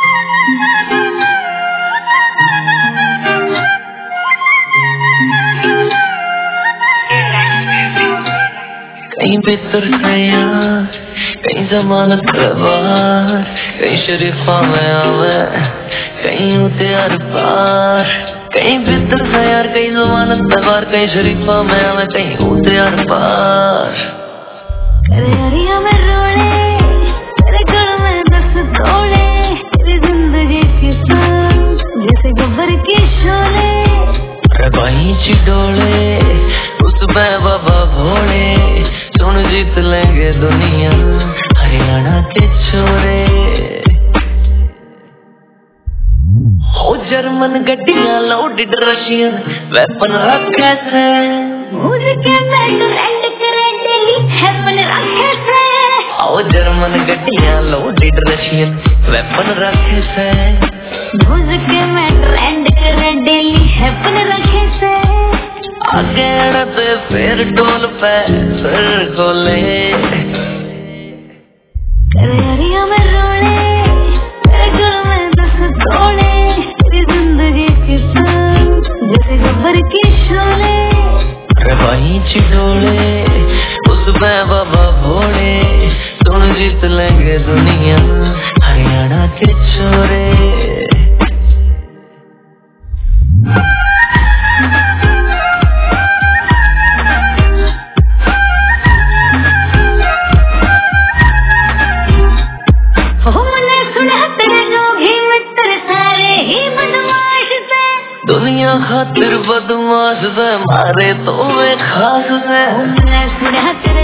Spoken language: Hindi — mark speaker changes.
Speaker 1: कहीं बेहतर है यार, कहीं जमानत करवार, कहीं शरीफा में आवे, कहीं होते हर पार। कहीं बेहतर है यार, कहीं जमानत करवार, कहीं शरीफा में आवे, कहीं होते हर पार।
Speaker 2: अरिया में रोले, तेरे गल में 10 तोले, तेरी जिंदगी की सांस जैसे गब्बर के शोले।
Speaker 1: अरे भाई चिडोले उस बाबा भोले, सुन जीत लेंगे दुनिया हरियाणा के छोरे। हो जर्मन गड्डियां लोडेड रशियन वेपन रखे से,
Speaker 2: मुझके मेट्रो एंड करे दिल्ली हेवन रखे से।
Speaker 1: हो जर्मन गड्डियां लोडेड रशियन वेपन रखे से,
Speaker 2: मुझके मेट्रो एंड करे दिल्ली हेवन रखे से।
Speaker 1: आगे अड़ते फिर टोल पे फिर गोले,
Speaker 2: अरिया में रोले, तेरे गल में 10 तोले, तेरी जिंदगी की सांस जैसे गब्बर के शोले।
Speaker 1: अरे भाई चिडोले उस बाबा भोले, सुन जीत लेंगे दुनिया हरियाणा के छोरे। दुनिया खातिर बदमाश से मारे तो वे खास से,
Speaker 2: सुना तेरे